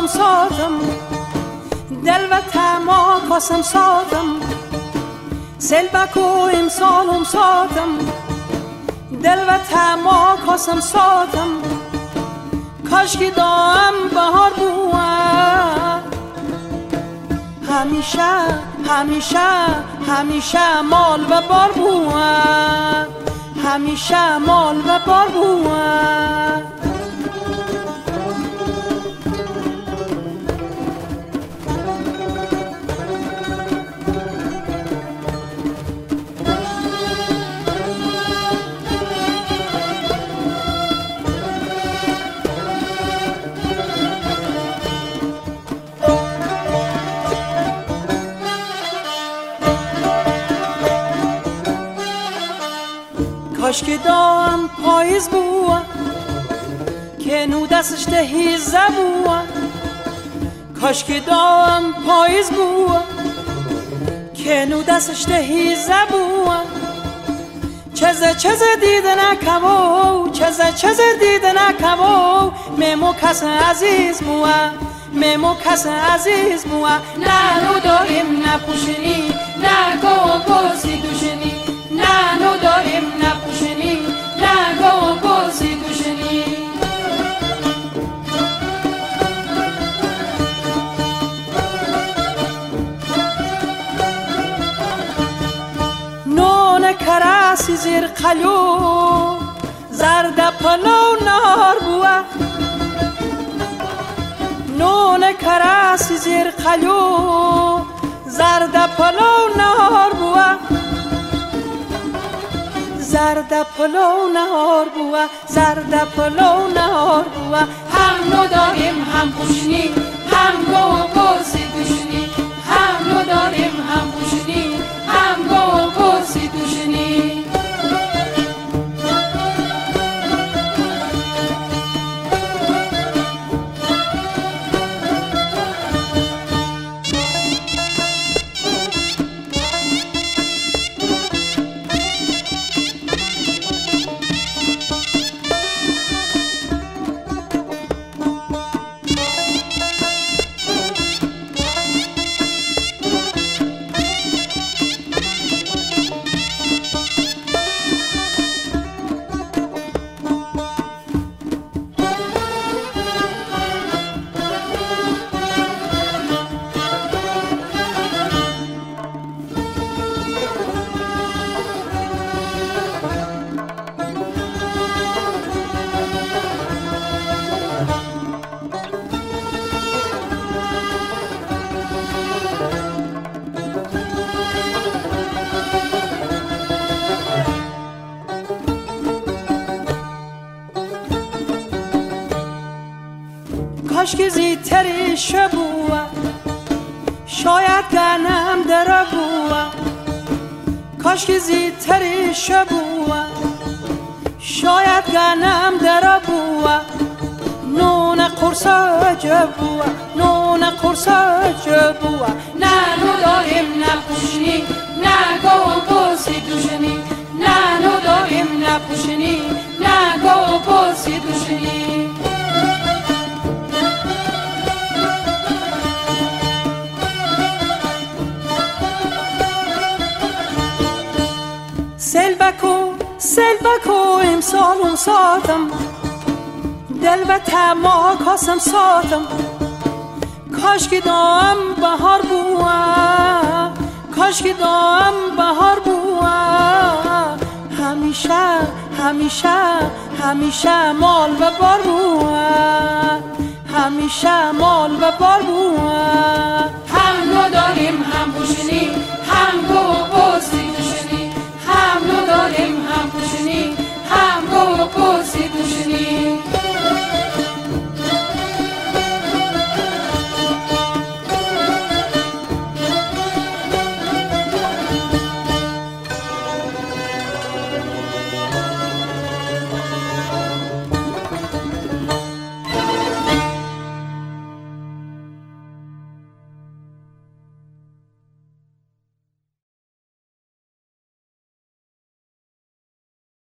ساتم دل و تما کاسم ساتم سلبکو امسالم ساتم دل و تما کاسم ساتم کاشکی دام بهار بوه همیشه همیشه همیشه مال و بار بوه همیشه مال و بار بوه کاشکی دام پاییز بوه که نو دستش ده هیزه بوه کاشکی دام پاییز بوه که نو دستش ده هیزه بوه چزه دیده نکمو چزه دیده نکمو میمو کس عزیز بوه میمو کس عزیز بوه نه نو داریم نپوشنی نه گوزی دوشنی نه نو داریم نپوشنی نه گوزی دوشنی نون کراسی زیر قلو زرد پلو نار بوه نون کراسی زیر قلو زرد پلو نار بوه زرد پلو نهار بوه زرد پلو نهار بوه هم نو داریم هم پوشنی هم گوزی دوشنی هم نو داریم هم پوشنی هم گوزی دوشنی کاشکی زیتری شبوه شاید گنم در بوه کاشکی زیتری شبوه شاید گنم در بوه نون قرصه جبوه نون قرصه جبوه نه نو داریم نپوشنی نه گوزی دوشنی نه نو داریم نپوشنی نه گوزی دوشنی سلبکو امسالم ساتم دل و تما کاسم ساتم کاشکی دام بهار بوه کاشکی دام بهار بوه همیشه همیشه همیشه مال و بار بوه همیشه مال و بار بوه هم نو داریم هم پوشنی هم گوزی دوشنی هم نو داریم هم پوشنی هم گوزی